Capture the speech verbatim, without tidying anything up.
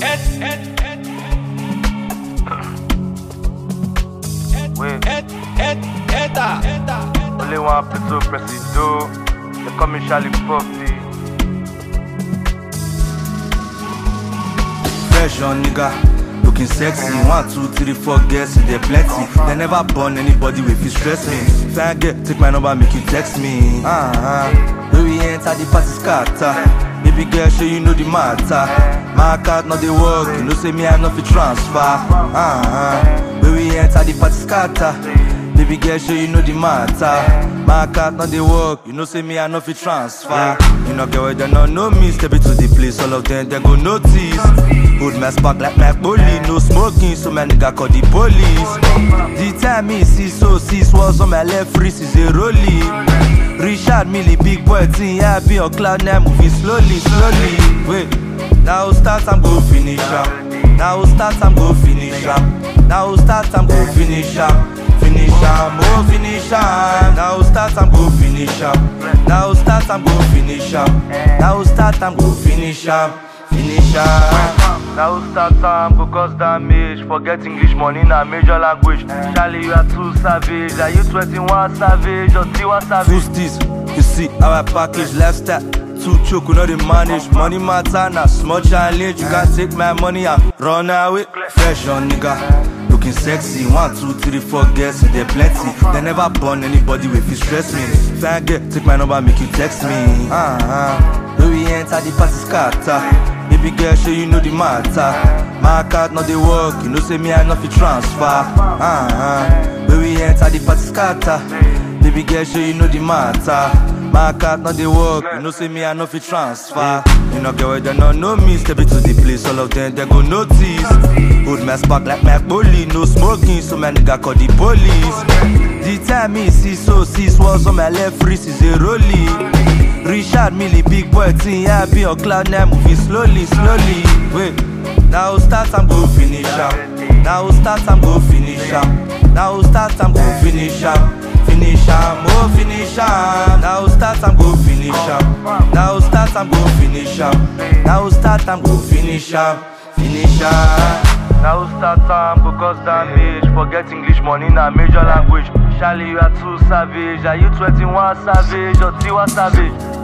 Only one Pluto Presido. They call me Charlie Puffy. Fresh on nigga, looking sexy. One, two, three, four girls, they plenty. They never born anybody with you stress me. If I get, take my number, make you text me. Uh-huh. When we enter the party scatter. Baby girl, show you know the matter. My card not the work, you know say me I not fit transfer. Uh-huh. When we enter the party scatter. Baby girl, show you know the matter. My card not the work, you know say me I not fit transfer. You know girl, they don't know me, step into the place, all of them they go notice. Hold my spark like my bully, no smoking, so my nigga call the police. The time me see so six was on my left wrist is a rolling. Richard Millie, big boy thing, yeah, be on cloud nine, moving slowly, slowly. Wait, now start, I'm go finish up. Now start, I'm go finish up. Now start, I'm go finish up. Finish up, oh finish up. Now start, I'm go finish up. Now start, I'm go finish up. Now start, I'm go finish up. Finish up. Now start time go cause damage. Forget English money na major language. Charlie, you are too savage. Are you twenty-one savage or Tiwa savage? Fusties, you see our package lifestyle. Too choke, we know they manage. Money matter, na small challenge. You can't take my money and run away. Fresh on nigga, looking sexy. One, two, three, four girls, they plenty. They never born anybody with you stress me. If I get, take my number, make you text me. Uh-huh. When we enter the party scatter. Baby girl, show you know the matter. My card not the work, you know say me I not fit transfer. Uh-huh. When we enter the party scatter. Baby girl, show you know the matter. My card not the work, you know say me I not fit transfer. You know girl, they don't know me, step into the place, all of them they go notice. Hold my spark like my bully, no smoking, so my nigga call the police. The time me see so six was on my left wrist is a rolling. Richard Millie, big boy thing, yeah, be on cloud nine, moving slowly, slowly. Wait, now start, I'm go finish up. Now start, I'm go finish up. Now start, I'm go finish up. Finish up, oh finish up. Now start, I'm go finish up. Now start, I'm go finish up. Now start, I'm go finish up. Finish up. Now start time go cause damage. Forget English money na major language. Charlie, you are too savage. Are you twenty-one savage or Tiwa savage?